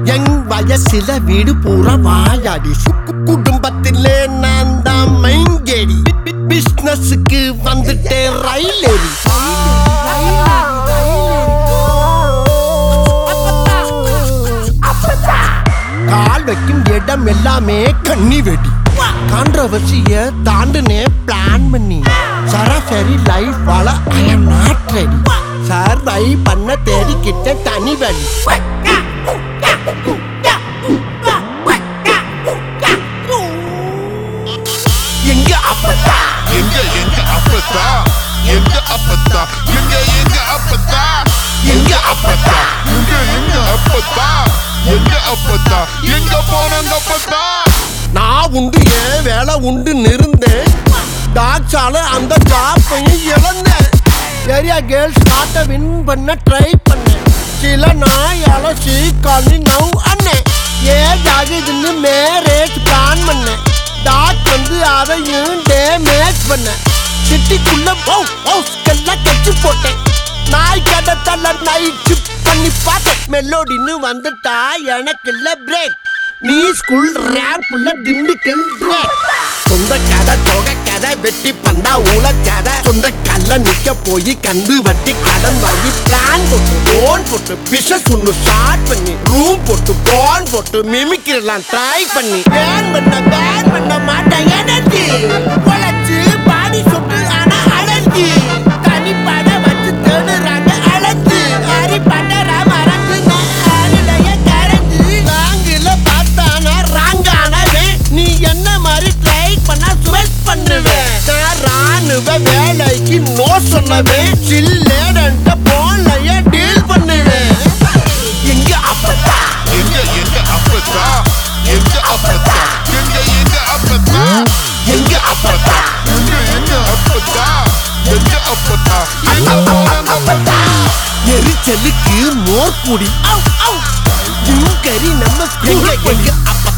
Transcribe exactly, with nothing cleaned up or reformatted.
எங் வயசுல வீடு பூரா வாயாடி குடும்பத்திலே நான் தான் மைங்கேடி பிசினஸுக்கு வந்துட்டே ரயில் ஏறி கால் வைக்கும் இடம் எல்லாமே கண்ணி வெடி கான்ட்ரவர்சிய தாண்டுனே பிளான் பண்ணி சராசரி லைஃப் வாழ ஐ அம் நாட் ரெடி சர்வை பண்ண தேடிக்கிட்ட தனி வழி எங்க அப்பத்தா எங்க எங்க அப்பத்தா எங்க அப்பத்தா எங்க எங்க அப்பத்தா எங்க அப்பத்தா எங்க எங்க அப்பத்தா எங்க அப்பத்தா எங்க போனாங்க அப்பத்தா நான் உண்டு ஏன் வேலை உண்டு இருந்தேன் டாக்ஸால அந்த ஜாப்பையும் இழந்தேன் ஏரியா கேர்ள்ஸ் காட்ட வின் பண்ண ட்ரை பண்ணேன் சில நாய் அலசி காலி நவ் அண்ணன் ஏன் ஆகுதுன்னு மேரேஜ் பிளான் பண்ணேன் டாக் வந்து அதையும் டேமேஜ் பண்ணேன் சிட்டிக்குள்ள ஹவுஸ்கெல்லாம் கட்சி போட்டேன் நாய் கடத்தல நைட் சிப் பண்ணி பார்த்தேன் மெலோடின்னு வந்துட்டா எனக்கு இல்ல பிரேக் நீ ஸ்கூல் ரேப்ல திண்டுக்கல் பிரேக் சொந்த கதை தொகை கதை வெட்டி பந்தா ஊழ கதை சொந்த கல்ல நிக்க போய் கந்து வட்டி கடன் வாங்கி பிளான் போட்டு லோன் போட்டு பிசினஸ் ஒன்று ஸ்டார்ட் பண்ணி ரூம் போட்டு போன் போட்டு மிமிக்கிறலாம் ட்ரை பண்ணி பேன் பண்ண பேன் பண்ண மாட்டேன் எனர்ஜி உழைச்சு பாடி சொட்டு ஆனா அலர்ஜி தனி பட வச்சு தேடுறாங்க அலர்ஜி அரி பண்டரா மறந்து ஆளுடைய கரைஞ்சு நாங்கள பார்த்தானா ராங்கானவே நீ என்ன மாதிரி ட்ரை பண்ணா ஸ்வெட் பண்ணுவேன் நான் ராணுவ வேலைக்கு நோ சொன்னவேன் சில்லேடன்ட்ட போன்லயே டீல் பண்ணுவேன் எங்க அப்பத்தா எங்க எங்க அப்பத்தா எங்க அப்பத்தா எங்க எங்க அப்பத்தா எங்க அப்பத்தா எங்க எங்க அப்பத்தா எங்க அப்பத்தா எங்க போனாங்க அப்பத்தா எரிச்சலுக்கு மோர் குடி கறி நம்ம எங்க எங்க அப்பத்தா